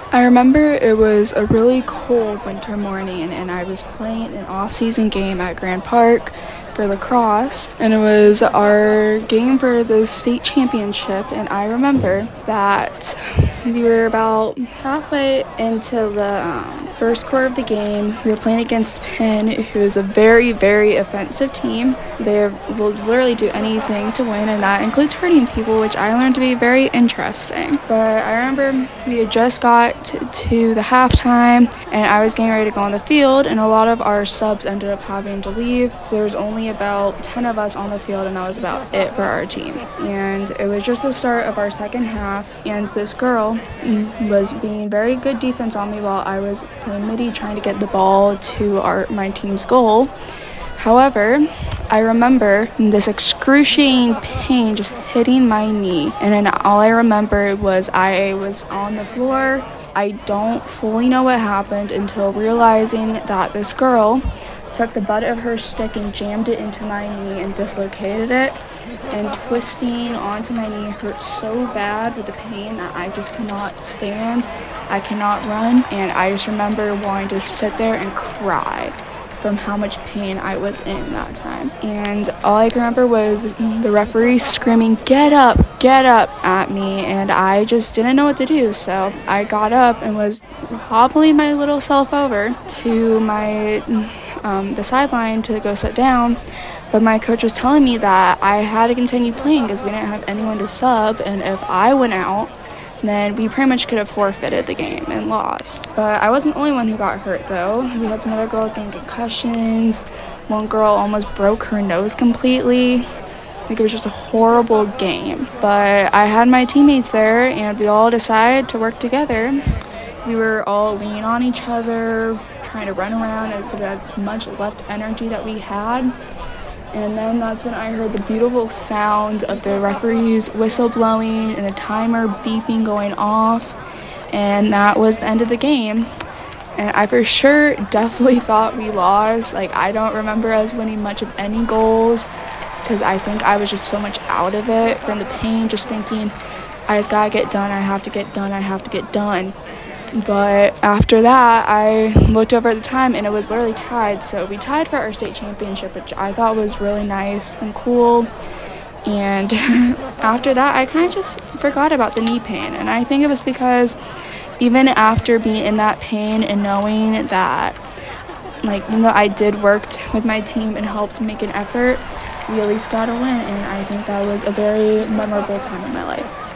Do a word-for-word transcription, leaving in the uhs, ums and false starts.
I remember it was a really cold winter morning and I was playing an off-season game at Grand Park for lacrosse, and it was our game for the state championship. And I remember that we were about halfway into the um, first quarter of the game. We were playing against Penn, who is a very, very offensive team. They will literally do anything to win, and that includes hurting people, which I learned to be very interesting. But I remember we had just got to, to the halftime, and I was getting ready to go on the field, and a lot of our subs ended up having to leave. So there was only about ten of us on the field, and that was about it for our team. And it was just the start of our second half, and this girl was being very good defense on me while I was playing midi trying to get the ball to our my team's goal. However, I remember this excruciating pain just hitting my knee, and then all I remember was I was on the floor. I don't fully know what happened until realizing that this girl took the butt of her stick and jammed it into my knee and dislocated it, and twisting onto my knee hurt so bad with the pain that I just cannot stand. I cannot run, and I just remember wanting to sit there and cry from how much pain I was in that time. And all I can remember was the referee screaming, "Get up, get up," at me, and I just didn't know what to do. So I got up and was hobbling my little self over to my um, the sideline to go sit down. But my coach was telling me that I had to continue playing because we didn't have anyone to sub, and if I went out, then we pretty much could have forfeited the game and lost. But I wasn't the only one who got hurt, though. We had some other girls getting concussions. One girl almost broke her nose completely. Like, it was just a horrible game. But I had my teammates there, and we all decided to work together. We were all leaning on each other, trying to run around and put as much left energy that we had. And then that's when I heard the beautiful sound of the referee's whistle blowing and the timer beeping going off. And that was the end of the game. And I for sure definitely thought we lost. Like, I don't remember us winning much of any goals because I think I was just so much out of it from the pain, just thinking, I just gotta get done, I have to get done, I have to get done. But after that, I looked over at the time, and it was literally tied. So we tied for our state championship, which I thought was really nice and cool. And after that, I kind of just forgot about the knee pain. And I think it was because even after being in that pain and knowing that, like, even though I did work with my team and helped make an effort, we at least got a win. And I think that was a very memorable time in my life.